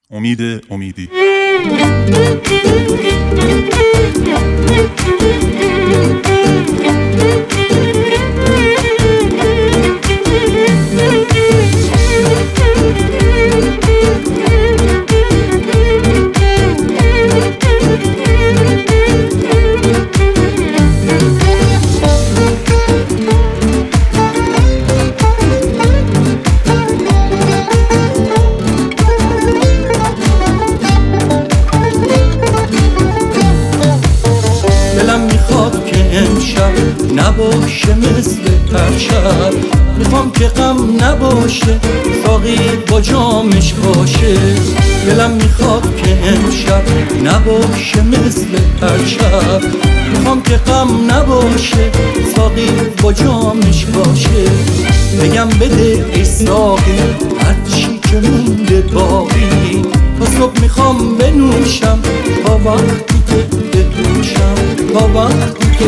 امیدی. دلم میخواد که امشب نباشه مثل پرشب، میخوام که غم نباشه ساقی با جامش باشه. دلم میخواد که امشب نباشه مثل پرشب، میخوام که غم نباشه ساقی با جامش باشه. بگم بده ای ساقی هرچی که مونده باقی، تا صبح میخوام بنوشم تا وقتی که بهوشم، تا وقتی که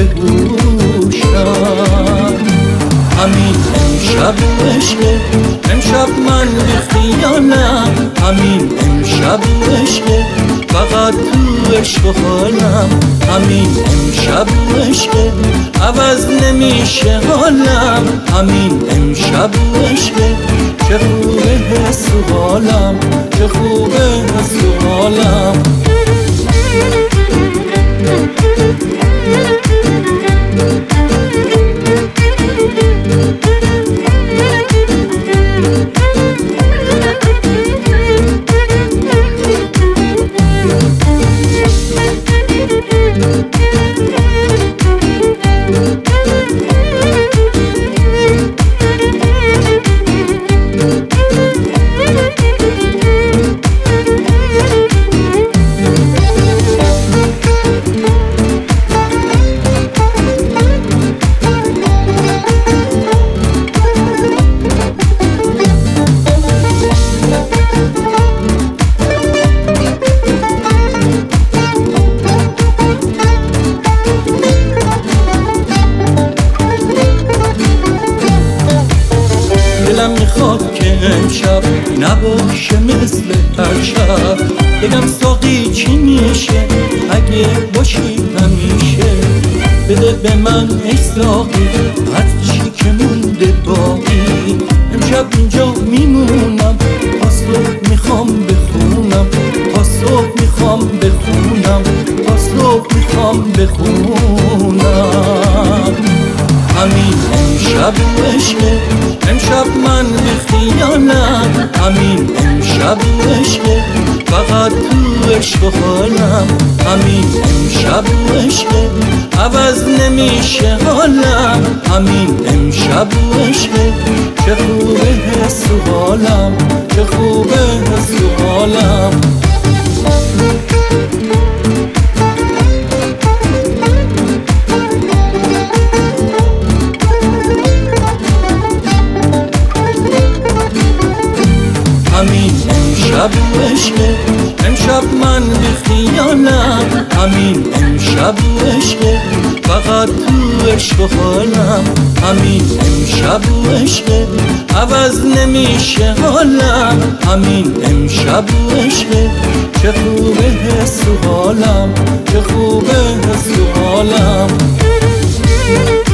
بهوشم. همین امشب عشقه، امشب من بی خیالم. همین امشب عشقه، فقط تو عشق و حالم. همین امشب عشقه، عوض نمیشه حالم. همین امشب عشقه، چه خوبه حس و حالم، چه خوبه حس و حالم. دلم میخواد که امشب نباشه مثل پرشب، بگم ساقی چی میشه اگه باشی همیشه. بده به من ای ساقی هرچی که مونده باقی، امشب اینجا میمونم تا صبح میخوام بخونم، تا صبح میخوام بخونم، تا صبح میخوام بخونم. همین امشب عشقه، امشب من بی خیالم. همین امشب عشقه، فقط تو عشق و حالم. همین امشب عشقه، عوض نمیشه حالم. همین امشب عشقه، چه خوبه حس و حالم، چه خوبه حس و حالم. همین امشب عشقه، امشب من بی خیالم. همین امشب عشقه، فقط تو عشق و حالم. همین امشب عشقه، عوض نمیشه حالم. همین امشب عشقه، چه خوبه حس و حالم، چه خوبه حس و حالم.